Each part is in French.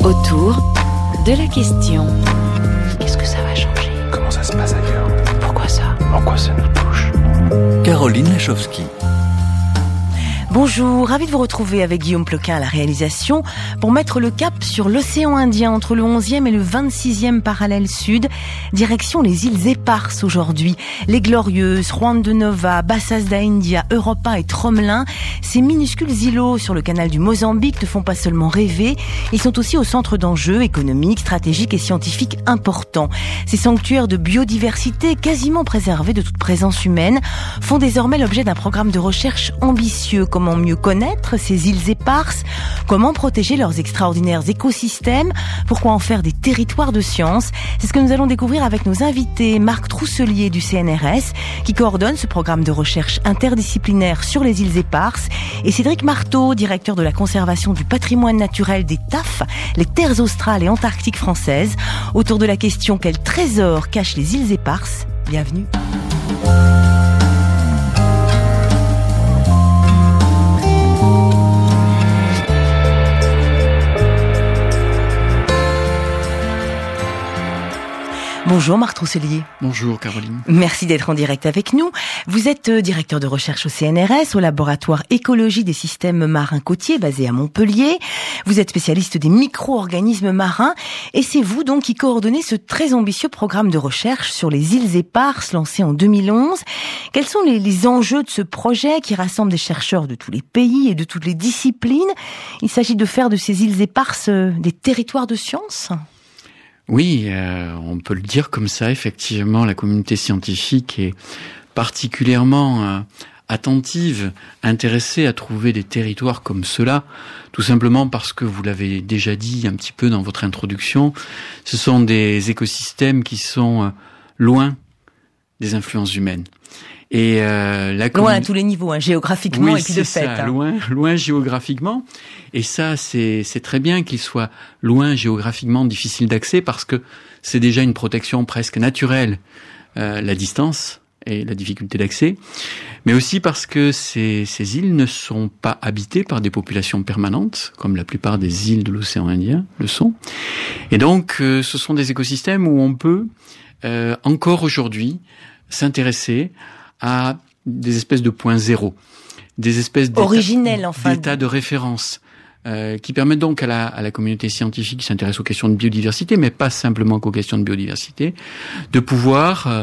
Autour de la question. Qu'est-ce que ça va changer? Comment ça se passe ailleurs? Pourquoi ça? En quoi ça nous touche? Caroline Lachowski. Bonjour, ravi de vous retrouver avec Guillaume Ploquin à la réalisation pour mettre le cap sur l'océan Indien entre le 11e et le 26e parallèle sud, direction les îles éparses aujourd'hui. Les Glorieuses, Juan de Nova, Bassas da India, Europa et Tromelin, ces minuscules îlots sur le canal du Mozambique ne font pas seulement rêver, ils sont aussi au centre d'enjeux économiques, stratégiques et scientifiques importants. Ces sanctuaires de biodiversité quasiment préservés de toute présence humaine font désormais l'objet d'un programme de recherche ambitieux. Comment mieux connaître ces îles éparses? Comment protéger leurs extraordinaires écosystèmes? Pourquoi en faire des territoires de science? C'est ce que nous allons découvrir avec nos invités. Marc Trousselier du CNRS, qui coordonne ce programme de recherche interdisciplinaire sur les îles éparses, et Cédric Marteau, directeur de la conservation du patrimoine naturel des TAF, les terres australes et antarctiques françaises, autour de la question: quel trésor cachent les îles éparses? Bienvenue. Bonjour Marc Trousselier. Bonjour Caroline. Merci d'être en direct avec nous. Vous êtes directeur de recherche au CNRS, au laboratoire écologie des systèmes marins côtiers basé à Montpellier. Vous êtes spécialiste des micro-organismes marins et c'est vous donc qui coordonnez ce très ambitieux programme de recherche sur les îles éparses lancé en 2011. Quels sont les enjeux de ce projet qui rassemble des chercheurs de tous les pays et de toutes les disciplines? Il s'agit de faire de ces îles éparses des territoires de science? Oui, on peut le dire comme ça. Effectivement, la communauté scientifique est particulièrement attentive, intéressée à trouver des territoires comme cela, tout simplement parce que, vous l'avez déjà dit un petit peu dans votre introduction, ce sont des écosystèmes qui sont loin des influences humaines. Et loin à tous les niveaux, géographiquement, oui, et puis de fait. Ça, loin géographiquement. Et ça, c'est très bien qu'il soit loin géographiquement, difficile d'accès, parce que c'est déjà une protection presque naturelle, la distance et la difficulté d'accès. Mais aussi parce que ces îles ne sont pas habitées par des populations permanentes, comme la plupart des îles de l'océan Indien le sont. Et donc, ce sont des écosystèmes où on peut, encore aujourd'hui, s'intéresser à des espèces de points zéro, des espèces d'états de référence, qui permettent donc à la communauté scientifique qui s'intéresse aux questions de biodiversité, mais pas simplement qu'aux questions de biodiversité, de pouvoir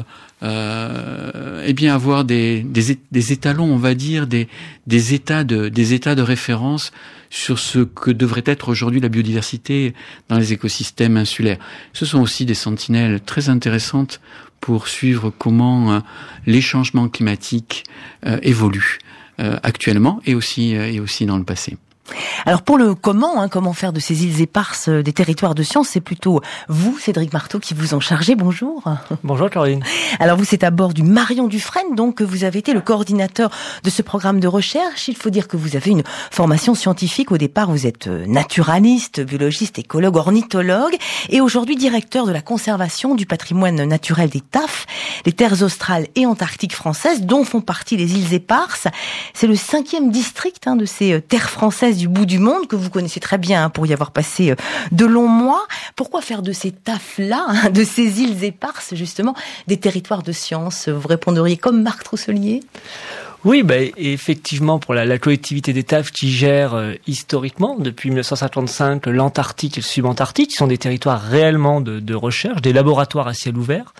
avoir des étalons, on va dire, des états de référence sur ce que devrait être aujourd'hui la biodiversité dans les écosystèmes insulaires. Ce sont aussi des sentinelles très intéressantes pour suivre comment les changements climatiques évoluent actuellement et aussi dans le passé. Alors pour le comment faire de ces îles éparses des territoires de science, c'est plutôt vous, Cédric Marteau, qui vous en chargez. Bonjour. Bonjour Caroline. Alors vous, c'est à bord du Marion Dufresne, donc que vous avez été le coordinateur de ce programme de recherche. Il faut dire que vous avez une formation scientifique. Au départ, vous êtes naturaliste, biologiste, écologue, ornithologue, et aujourd'hui directeur de la conservation du patrimoine naturel des TAF, les terres australes et antarctiques françaises, dont font partie les îles éparses. C'est le 5e district de ces terres françaises du bout du monde, que vous connaissez très bien pour y avoir passé de longs mois. Pourquoi faire de ces TAF-là, de ces îles éparses, justement, des territoires de science? Vous répondriez comme Marc Trousselier? Oui, effectivement, pour la collectivité des TAF qui gère historiquement, depuis 1955, l'Antarctique et le subantarctique, qui sont des territoires réellement de recherche, des laboratoires à ciel ouvert,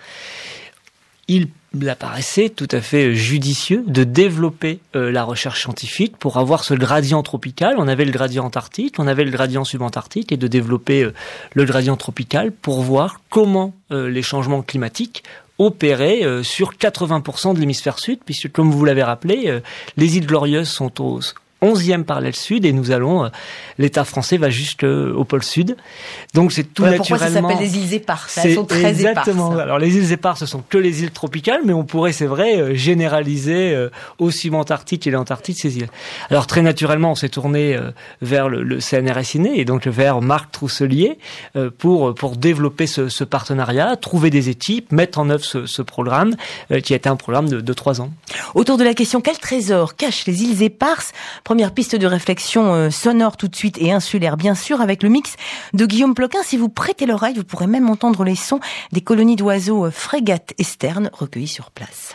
il apparaissait tout à fait judicieux de développer la recherche scientifique pour avoir ce gradient tropical. On avait le gradient antarctique, on avait le gradient subantarctique, et de développer le gradient tropical pour voir comment les changements climatiques opéraient sur 80% de l'hémisphère sud, puisque, comme vous l'avez rappelé, les îles Glorieuses sont au 11e parallèle sud, et nous allons, l'État français va jusqu'au pôle sud. Donc c'est tout naturellement... Pourquoi ça s'appelle les îles éparses? Elles sont très exactement. éparses. Alors les îles éparses, ce sont que les îles tropicales, mais on pourrait, c'est vrai, généraliser au subantarctique et l'Antarctique ces îles. Alors très naturellement, on s'est tourné vers le CNRS INE, et donc vers Marc Trousselier, pour développer ce partenariat, trouver des équipes, mettre en œuvre ce programme, qui a été un programme de 3 ans. Autour de la question: quel trésor cachent les îles éparses? Première piste de réflexion sonore tout de suite et insulaire bien sûr avec le mix de Guillaume Ploquin. Si vous prêtez l'oreille, vous pourrez même entendre les sons des colonies d'oiseaux frégates et sternes recueillis sur place.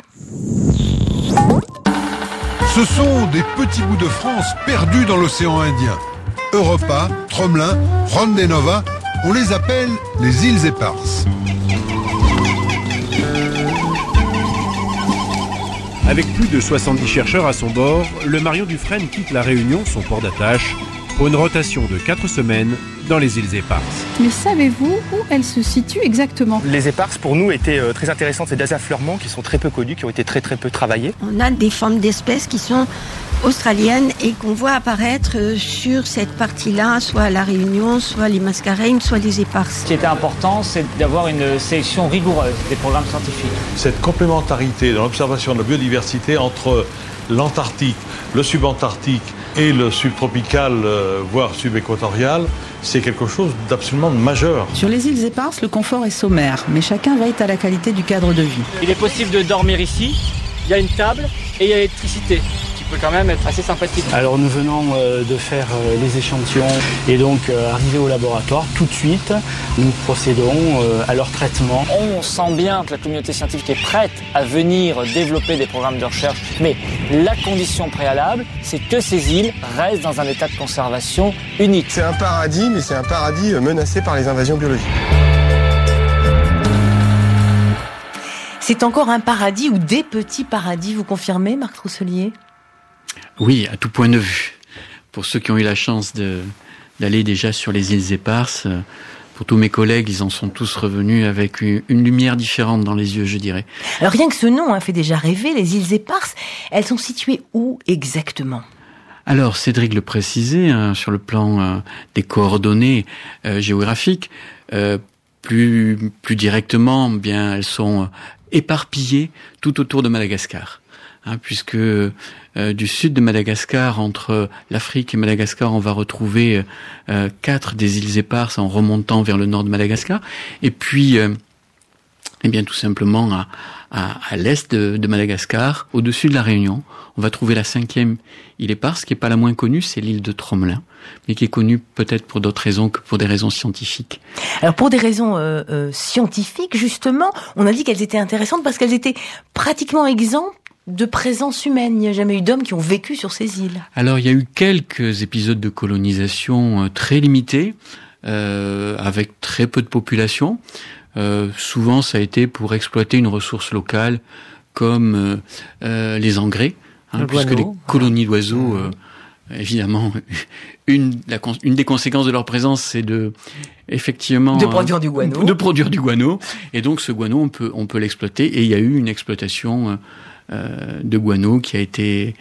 Ce sont des petits bouts de France perdus dans l'océan Indien. Europa, Tromelin, Ronde des Nova, on les appelle les îles éparses. Avec plus de 70 chercheurs à son bord, le Marion Dufresne quitte La Réunion, son port d'attache, pour une rotation de 4 semaines dans les îles éparses. Mais savez-vous où elles se situent exactement ? Les éparses, pour nous, étaient très intéressantes. C'est des affleurements qui sont très peu connus, qui ont été très peu travaillés. On a des formes d'espèces qui sont australiennes et qu'on voit apparaître sur cette partie-là, soit à La Réunion, soit les Mascareignes, soit les éparses. Ce qui était important, c'est d'avoir une sélection rigoureuse des programmes scientifiques. Cette complémentarité dans l'observation de la biodiversité entre l'Antarctique, le subantarctique et le subtropical, voire subéquatorial, c'est quelque chose d'absolument majeur. Sur les îles éparses, le confort est sommaire, mais chacun veille à la qualité du cadre de vie. Il est possible de dormir ici, il y a une table et il y a l'électricité. Peut quand même être assez sympathique. Alors nous venons de faire les échantillons et donc arriver au laboratoire tout de suite, nous procédons à leur traitement. On sent bien que la communauté scientifique est prête à venir développer des programmes de recherche, mais la condition préalable, c'est que ces îles restent dans un état de conservation unique. C'est un paradis, mais c'est un paradis menacé par les invasions biologiques. C'est encore un paradis ou des petits paradis, vous confirmez, Marc Trousselier ? Oui, à tout point de vue. Pour ceux qui ont eu la chance d'aller déjà sur les îles éparses, pour tous mes collègues, ils en sont tous revenus avec une lumière différente dans les yeux, je dirais. Alors rien que ce nom fait déjà rêver, les îles éparses, elles sont situées où exactement ? Alors, Cédric le précisait, sur le plan des coordonnées géographiques, plus directement, bien, elles sont éparpillées tout autour de Madagascar. Puisque du sud de Madagascar, entre l'Afrique et Madagascar, on va retrouver 4 des îles éparses en remontant vers le nord de Madagascar. Et puis, eh bien, tout simplement à l'est de Madagascar, au-dessus de la Réunion, on va trouver la 5e île éparse, qui est pas la moins connue, c'est l'île de Tromelin, mais qui est connue peut-être pour d'autres raisons que pour des raisons scientifiques. Alors pour des raisons scientifiques, justement, on a dit qu'elles étaient intéressantes parce qu'elles étaient pratiquement exemptes de présence humaine. Il n'y a jamais eu d'hommes qui ont vécu sur ces îles. Alors, il y a eu quelques épisodes de colonisation très limités, avec très peu de population. Souvent, ça a été pour exploiter une ressource locale, comme les engrais, puisque les colonies d'oiseaux, évidemment, une des conséquences de leur présence, c'est effectivement de produire du guano. De produire du guano. Et donc, ce guano, on peut l'exploiter. Et il y a eu une exploitation de guano qui a été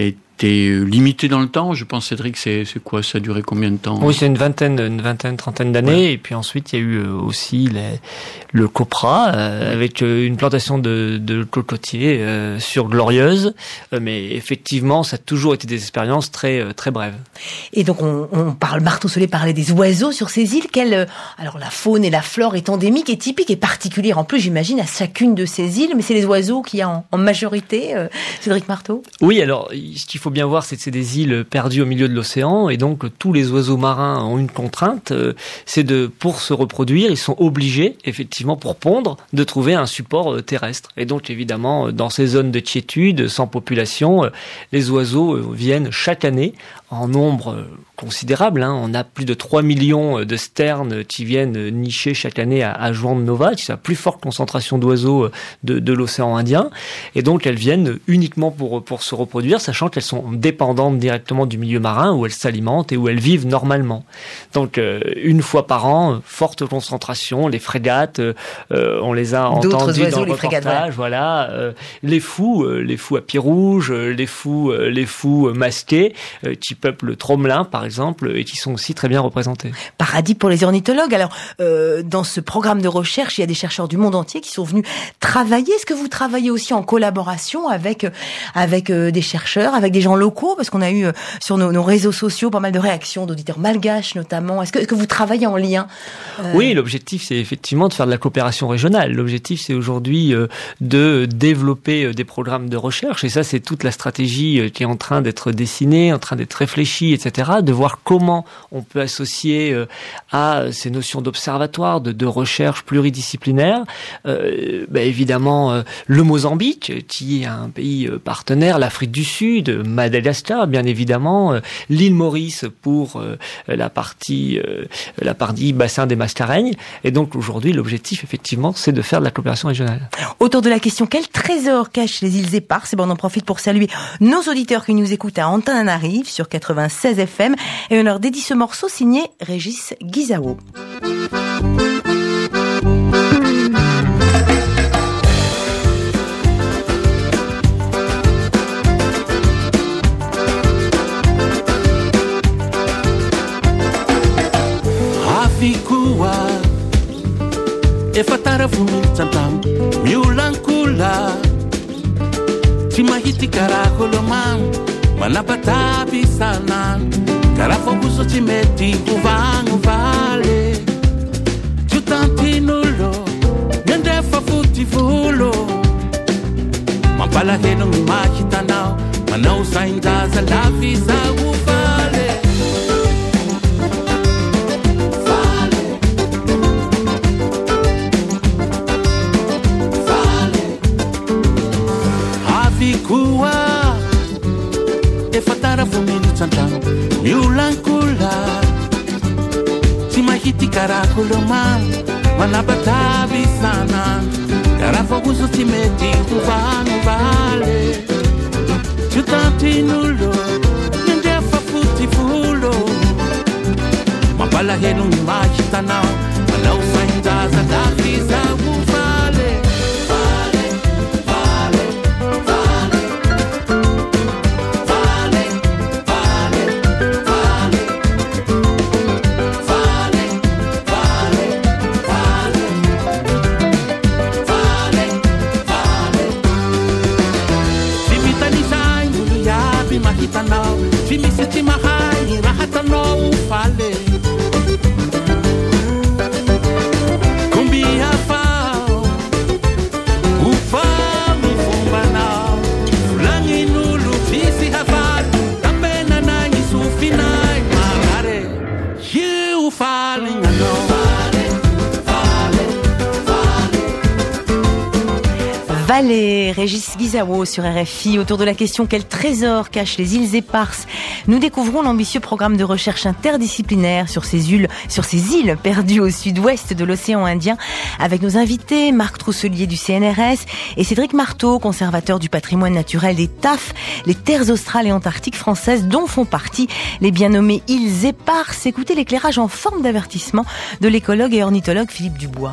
limité dans le temps. Je pense, Cédric, c'est quoi? Ça a duré combien de temps? Oui, c'est une vingtaine, trentaine d'années. Ouais. Et puis ensuite, il y a eu aussi le copra, avec une plantation de cocotiers sur Glorieuse. Mais effectivement, ça a toujours été des expériences très, très brèves. Et donc, on parle, Marc Trousselier parlait des oiseaux sur ces îles. Alors, la faune et la flore est endémique et typique et particulière. En plus, j'imagine, à chacune de ces îles. Mais c'est les oiseaux qu'il y a en majorité, Cédric Marteau? Oui, alors, ce qu'il faut bien voir, c'est que c'est des îles perdues au milieu de l'océan, et donc tous les oiseaux marins ont une contrainte, c'est pour se reproduire, ils sont obligés, effectivement, pour pondre, de trouver un support terrestre. Et donc, évidemment, dans ces zones de quiétude, sans population, les oiseaux viennent chaque année en nombre considérable. On a plus de 3 millions de sternes qui viennent nicher chaque année à Juan de Nova, qui est la plus forte concentration d'oiseaux de l'océan Indien. Et donc, elles viennent uniquement pour se reproduire, sachant qu'elles sont dépendantes directement du milieu marin où elles s'alimentent et où elles vivent normalement. Donc, une fois par an, forte concentration, les frégates, on les a entendus dans le reportage, voilà, les fous à pied rouge, les fous masqués, qui peuple tromelin, par exemple, et qui sont aussi très bien représentés. Paradis pour les ornithologues. Alors, dans ce programme de recherche, il y a des chercheurs du monde entier qui sont venus travailler. Est-ce que vous travaillez aussi en collaboration avec des chercheurs, avec des gens locaux? Parce qu'on a eu sur nos réseaux sociaux pas mal de réactions d'auditeurs malgaches notamment. Est-ce que vous travaillez en lien? Oui, l'objectif c'est effectivement de faire de la coopération régionale. L'objectif c'est aujourd'hui de développer des programmes de recherche, et ça c'est toute la stratégie qui est en train d'être dessinée, en train d'être réfléchie, etc. De voir comment on peut associer à ces notions d'observatoire, de recherche pluridisciplinaire, évidemment le Mozambique qui est un pays partenaire, l'Afrique du Sud, Madagascar bien évidemment, l'île Maurice pour la partie bassin des Mascareignes. Et donc aujourd'hui l'objectif effectivement c'est de faire de la coopération régionale. Autour de la question quel trésor cachent les îles Éparses, on en profite pour saluer nos auditeurs qui nous écoutent à Antananarive sur 96 FM, et on leur dédie ce morceau signé Régis Guizao. Afikuwa efatara fumiltantam miulankula timahiti karakolomam manapatabi sanan karafobuso timeti kuvangu vale jutantinulo nyendefa futifulo mapala heno mimahitanao manausaindaza lafisa uvale kuwa efatara fumili tantang miulankula timahiti karakuloma manabatabi sana karafoguso timeti kuvanu vale jutantinulo nyendefa futifulo mabala henu mimahitanao manausaindaza lafisa uvale mahitanao fimisiti mahai rahatanao fale kumbia fao ufami fumbanao ulangi nulu fisi hafal tapena nangi sufinai magare hiu fale ngano Valais, Régis Guizao sur RFI. Autour de la question quel trésor cachent les îles Éparses, nous découvrons l'ambitieux programme de recherche interdisciplinaire sur ces îles perdues au sud-ouest de l'océan Indien, avec nos invités Marc Trousselier du CNRS et Cédric Marteau, conservateur du patrimoine naturel des TAF, les terres australes et antarctiques françaises, dont font partie les bien nommées îles Éparses. Écoutez l'éclairage en forme d'avertissement de l'écologue et ornithologue Philippe Dubois.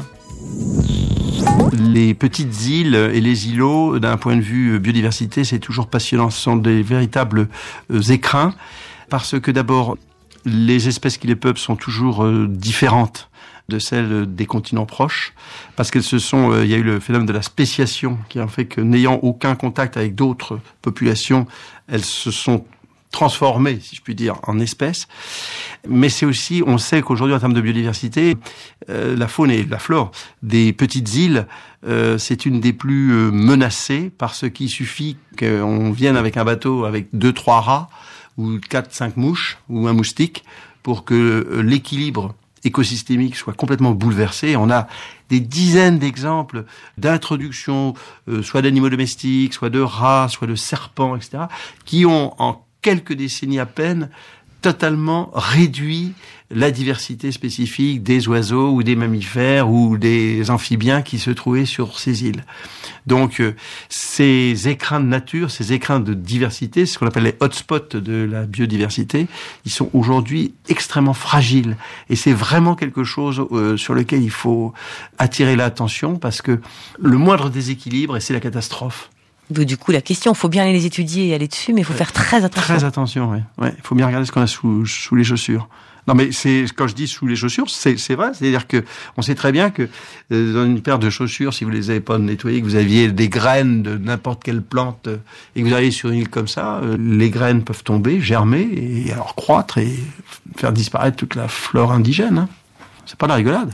Les petites îles et les îlots, d'un point de vue biodiversité, c'est toujours passionnant. Ce sont des véritables écrins, parce que d'abord, les espèces qui les peuplent sont toujours différentes de celles des continents proches, parce qu'elles il y a eu le phénomène de la spéciation, qui a fait que, n'ayant aucun contact avec d'autres populations, elles se sont transformées, si je puis dire, en espèces. Mais c'est aussi, on sait qu'aujourd'hui, en termes de biodiversité, la faune et la flore des petites îles, c'est une des plus menacées, parce qu'il suffit qu'on vienne avec un bateau avec 2-3 rats, ou 4-5 mouches, ou un moustique, pour que l'équilibre écosystémique soit complètement bouleversé. On a des dizaines d'exemples d'introduction, soit d'animaux domestiques, soit de rats, soit de serpents, etc., qui ont, en quelques décennies à peine, totalement réduit la diversité spécifique des oiseaux ou des mammifères ou des amphibiens qui se trouvaient sur ces îles. Donc, ces écrins de nature, ces écrins de diversité, ce qu'on appelle les hotspots de la biodiversité, ils sont aujourd'hui extrêmement fragiles. Et c'est vraiment quelque chose sur lequel il faut attirer l'attention, parce que le moindre déséquilibre, et c'est la catastrophe Donc, du coup, la question, il faut bien aller les étudier et aller dessus, mais il faut faire très attention. Très attention, oui. Ouais, il faut bien regarder ce qu'on a sous les chaussures. Non, mais quand je dis sous les chaussures, c'est vrai. C'est-à-dire que on sait très bien que dans une paire de chaussures, si vous les avez pas nettoyées, que vous aviez des graines de n'importe quelle plante et que vous arrivez sur une île comme ça, les graines peuvent tomber, germer et alors croître et faire disparaître toute la flore indigène. Hein. C'est pas la rigolade.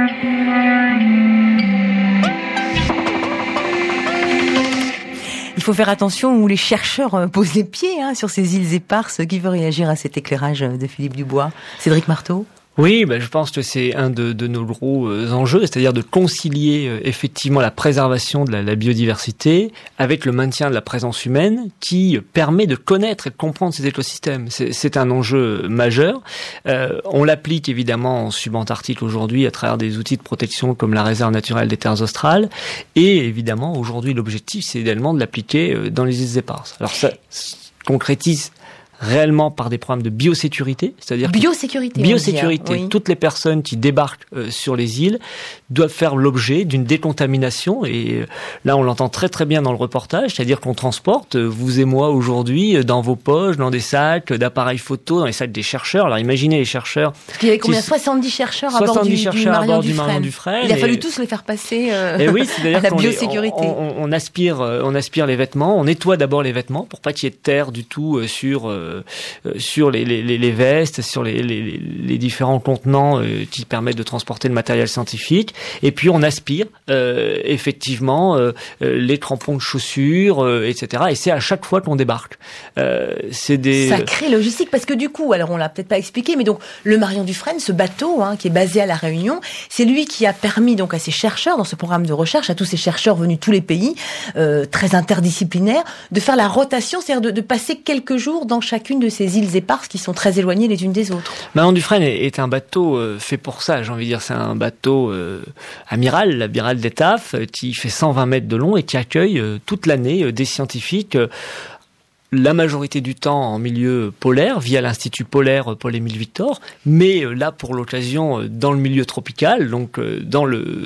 Il faut faire attention où les chercheurs posent les pieds sur ces îles éparses. Qui veut réagir à cet éclairage de Philippe Dubois? Cédric Marteau? Oui, je pense que c'est un de nos gros enjeux, c'est-à-dire de concilier effectivement la préservation de la biodiversité avec le maintien de la présence humaine qui permet de connaître et de comprendre ces écosystèmes. C'est un enjeu majeur. On l'applique évidemment en subantarctique aujourd'hui à travers des outils de protection comme la réserve naturelle des terres australes. Et évidemment, aujourd'hui, l'objectif, c'est également de l'appliquer dans les îles éparses. Alors ça concrétise réellement par des programmes de biosécurité, c'est-à-dire Biosécurité, oui. Toutes les personnes qui débarquent sur les îles doivent faire l'objet d'une décontamination et là on l'entend très très bien dans le reportage, c'est-à-dire qu'on transporte, vous et moi aujourd'hui, dans vos poches, dans des sacs d'appareils photo, dans les sacs des chercheurs. Alors imaginez les chercheurs. Parce qu'il y avait combien? 70 chercheurs à bord du Marion Dufresne. Il a fallu tous les faire passer et oui, c'est-à-dire à la biosécurité. On aspire les vêtements, on nettoie d'abord les vêtements pour pas qu'il y ait de terre du tout sur les vestes, sur les différents contenants qui permettent de transporter le matériel scientifique. Et puis on aspire effectivement les crampons de chaussures, etc. Et c'est à chaque fois qu'on débarque. Sacrée logistique, parce que du coup, alors on l'a peut-être pas expliqué, mais donc le Marion Dufresne, ce bateau qui est basé à La Réunion, c'est lui qui a permis donc à ces chercheurs dans ce programme de recherche, à tous ces chercheurs venus de tous les pays, très interdisciplinaires, de faire la rotation, c'est-à-dire de passer quelques jours dans chacune de ces îles éparses qui sont très éloignées les unes des autres. Marion Dufresne est un bateau fait pour ça, j'ai envie de dire. C'est un bateau amiral, l'amiral d'Étaphe, qui fait 120 mètres de long et qui accueille toute l'année des scientifiques, la majorité du temps en milieu polaire, via l'Institut polaire Paul-Émile Victor, mais là pour l'occasion dans le milieu tropical, donc dans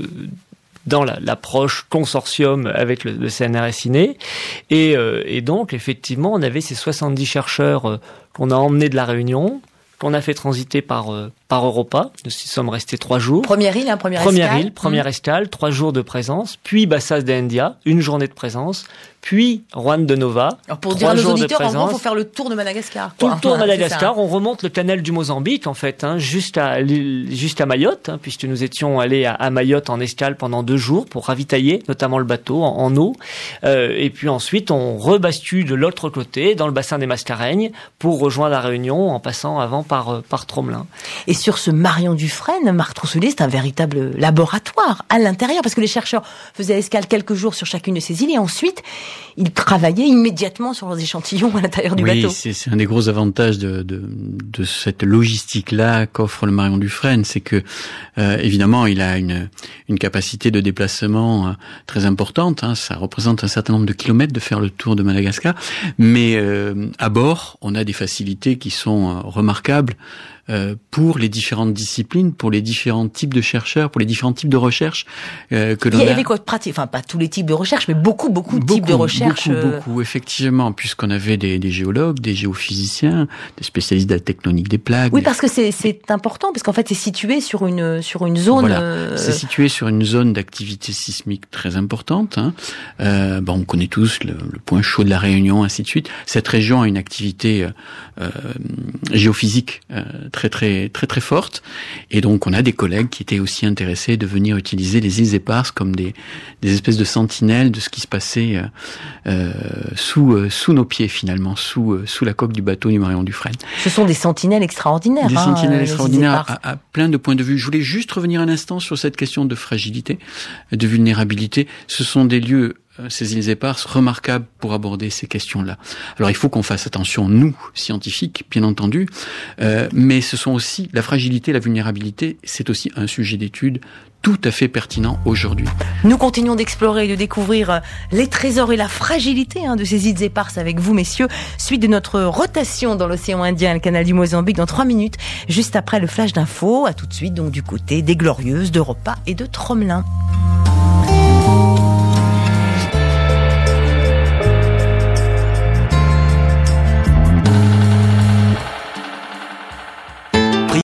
l'approche consortium avec le CNRS INE. Et donc, effectivement, on avait ces 70 chercheurs qu'on a emmenés de La Réunion, qu'on a fait transiter par Europa. Nous y sommes restés 3 jours. Première île, première escale, 3 jours de présence, puis Bassas de India, 1 journée de présence, puis Juan de Nova. Alors pour dire à nos auditeurs, en gros, il faut faire le tour de Madagascar. Tout le tour de Madagascar, on remonte le canal du Mozambique, en fait, jusqu'à Mayotte, puisque nous étions allés à Mayotte en escale pendant 2 jours pour ravitailler, notamment le bateau en eau. Et puis ensuite, on rebascule de l'autre côté, dans le bassin des Mascareignes, pour rejoindre La Réunion en passant avant par Tromelin. Et sur ce Marion Dufresne, Marc Trousselet, c'est un véritable laboratoire à l'intérieur, parce que les chercheurs faisaient escale quelques jours sur chacune de ces îles et ensuite ils travaillaient immédiatement sur leurs échantillons à l'intérieur du bateau. Oui, c'est un des gros avantages de cette logistique-là qu'offre le Marion Dufresne, c'est que évidemment il a une capacité de déplacement très importante. Ça représente un certain nombre de kilomètres de faire le tour de Madagascar, mais à bord on a des facilités qui sont remarquables. Pour les différentes disciplines, pour les différents types de chercheurs, pour les différents types de recherches que l'on a. Il y avait quoi de pratique? Enfin, pas tous les types de recherches, mais beaucoup de types de recherches. Beaucoup, effectivement, puisqu'on avait des géologues, des géophysiciens, des spécialistes de la tectonique des plaques. Oui, parce que c'est important, parce qu'en fait, c'est situé sur une zone. Voilà. C'est situé sur une zone d'activité sismique très importante. On connaît tous le point chaud de la Réunion, ainsi de suite. Cette région a une activité géophysique très forte, et donc on a des collègues qui étaient aussi intéressés de venir utiliser les îles éparses comme des espèces de sentinelles de ce qui se passait sous nos pieds finalement, sous la coque du bateau du Marion Dufresne. Ce sont des sentinelles extraordinaires. Des sentinelles extraordinaires à plein de points de vue. Je voulais juste revenir un instant sur cette question de fragilité, de vulnérabilité. Ce sont des lieux, ces îles éparses, remarquables pour aborder ces questions-là. Alors il faut qu'on fasse attention, nous, scientifiques, bien entendu, mais ce sont aussi, la fragilité, la vulnérabilité, c'est aussi un sujet d'étude tout à fait pertinent aujourd'hui. Nous continuons d'explorer et de découvrir les trésors et la fragilité de ces îles éparses avec vous, messieurs. Suite de notre rotation dans l'océan Indien, le canal du Mozambique, dans 3 minutes, juste après le flash d'info. À tout de suite, donc du côté des Glorieuses, d'Europa et de Tromelin.